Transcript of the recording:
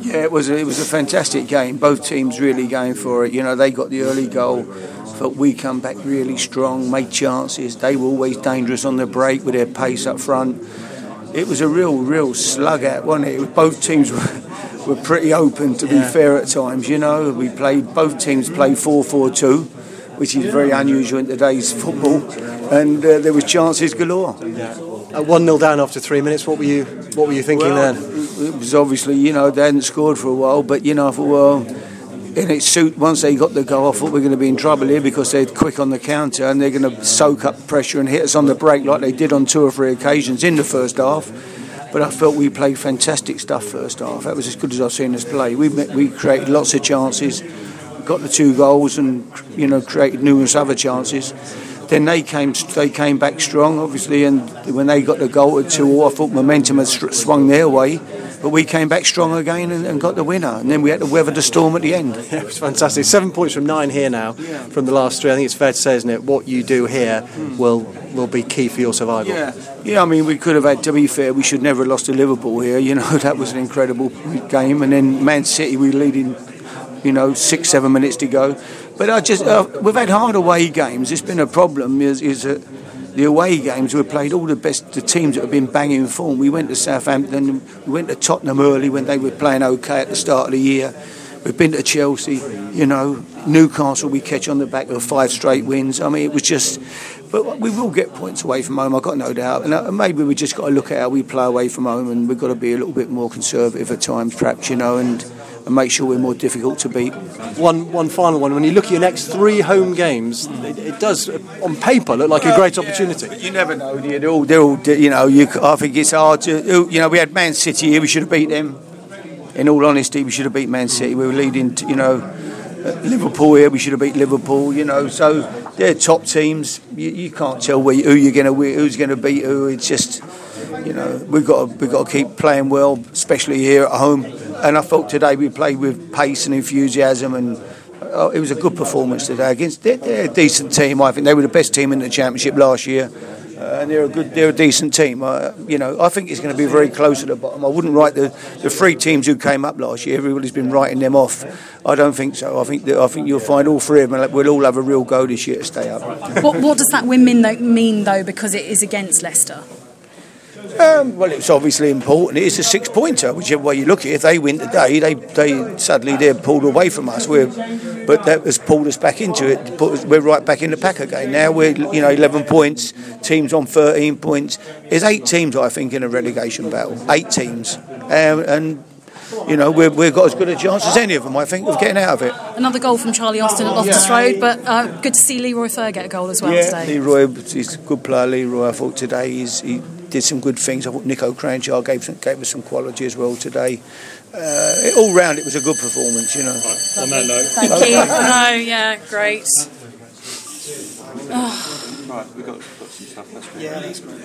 Yeah, it was a fantastic game. Both teams really going for it. You know, they got the early goal, but we come back really strong, made chances. They were always dangerous on the break with their pace up front. It was a real slug out, wasn't it? Both teams were pretty open, to be fair, at times. You know, both teams played 4-4-2, which is very unusual in today's football, and there was chances galore. Yeah. 1-0 down after 3 minutes. What were you thinking then? It was obviously, you know, they hadn't scored for a while, but you know, I thought, well, in its suit, once they got the goal, I thought we were going to be in trouble here because they're quick on the counter and they're going to soak up pressure and hit us on the break like they did on 2 or 3 occasions in the first half. But I felt we played fantastic stuff first half. That was as good as I've seen us play. We created lots of chances, got the 2 goals, and you know, created numerous other chances. Then they came back strong, obviously, and when they got the goal at 2-2, I thought momentum had swung their way. But we came back strong again and got the winner. And then we had to weather the storm at the end. Yeah, it was fantastic. 7 points from 9 here now, from the last 3. I think it's fair to say, isn't it, what you do here will be key for your survival. Yeah, I mean, we could have had, to be fair, we should never have lost to Liverpool here. You know, that was an incredible game. And then Man City, we were leading, 6-7 minutes to go. But we've had hard away games. It's been a problem, is that the away games, we've played all the teams that have been banging form. We went to Southampton, we went to Tottenham early when they were playing okay at the start of the year. We've been to Chelsea, Newcastle we catch on the back of 5 straight wins. I mean, it was just... But we will get points away from home, I've got no doubt. And maybe we just got to look at how we play away from home, and we've got to be a little bit more conservative at times, perhaps, and make sure we're more difficult to beat. One final one. When you look at your next 3 home games, it does, on paper, look like a great opportunity. But you never know. They're all I think it's hard to... we had Man City here, we should have beat them. In all honesty, we should have beat Man City. We were leading, Liverpool here, we should have beat Liverpool, so they're top teams. You can't tell who you're going to win, who's going to beat who. It's just, we've got to keep playing well, especially here at home. And I thought today we played with pace and enthusiasm, and it was a good performance today against. They're a decent team. I think they were the best team in the Championship last year, and they're a decent team. I think it's going to be very close at the bottom. I wouldn't write the 3 teams who came up last year. Everybody's been writing them off. I don't think so. I think you'll find all 3 of them. We'll all have a real go this year to stay up. What does that win mean though? Because it is against Leicester. Well, it's obviously important. It is a 6-pointer, whichever way you look at it. If they win today, they're pulled away from us. But that has pulled us back into it. We're right back in the pack again. Now we're 11 points. Teams on 13 points. There's 8 teams, I think, in a relegation battle. 8 teams, and we've got as good a chance as any of them, I think, of getting out of it. Another goal from Charlie Austin at Loftus Road, but good to see Leroy Fer get a goal as well today. Leroy, he's a good player. Leroy, I thought today he did some good things. I thought Nico Cranchar gave us some quality as well today. All round, it was a good performance, Right, on that note. Thank you. Great. Right, we've got some stuff. That's great. Yeah, that's great.